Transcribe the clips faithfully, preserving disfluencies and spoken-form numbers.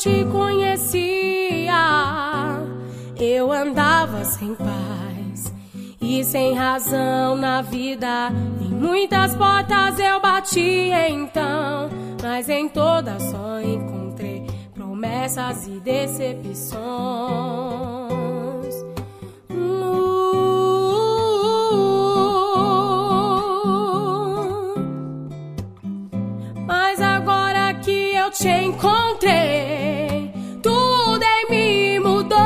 te conhecia, eu andava sem paz e sem razão na vida. Em muitas portas eu bati então, mas em todas só encontrei promessas e decepções. Mas agora que eu te encontrei, tudo em mim mudou.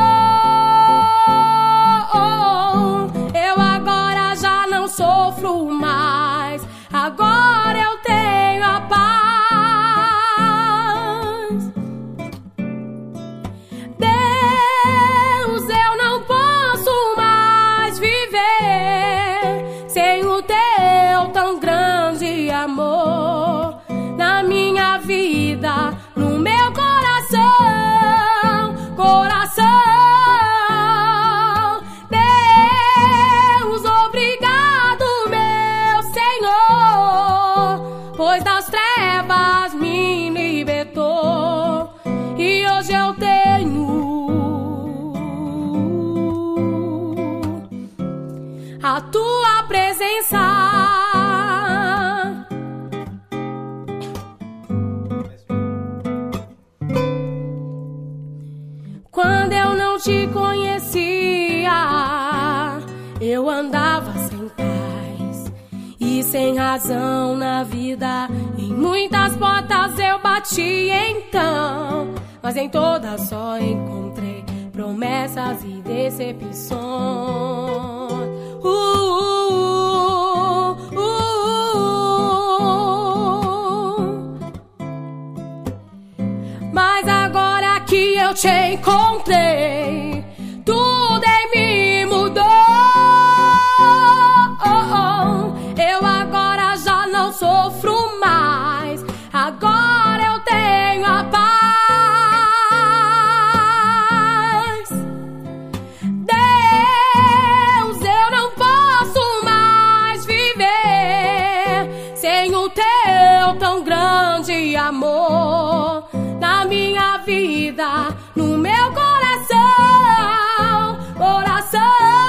Eu agora já não sofro mais, agora eu tenho a paz. Deus, eu não posso mais viver sem o teu tão grande amor na minha vida, no meu coração, coração. Deus, obrigado, meu Senhor, pois das trevas me libertou e hoje eu tenho a tua presença. Quando eu não te conhecia, eu andava sem paz e sem razão na vida. Em muitas portas eu bati então, mas em todas só encontrei promessas e decepções. Uh, uh, uh, uh, uh. Mas agora que eu te encontrei, tudo em mim mudou. Eu agora já não sofro mais, agora eu tenho a paz. Deus, eu não posso mais viver sem o teu tão grande amor na minha vida, no meu coração, coração.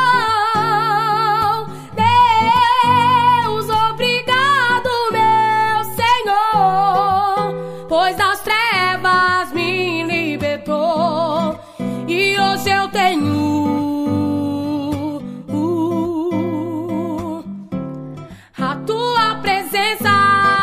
Deus, obrigado, meu Senhor, pois das trevas me libertou e hoje eu tenho uh, a tua presença.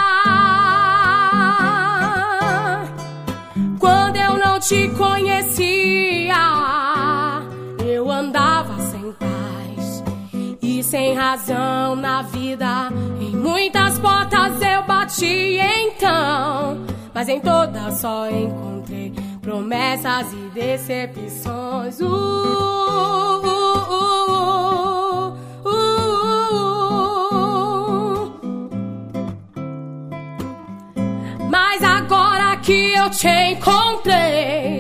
Quando eu não te conhecia, eu andava sem paz e sem razão na vida. Em muitas portas eu bati então, mas em todas só encontrei promessas e decepções. Uh, uh, uh, uh, uh, uh. Mas agora que eu te encontrei,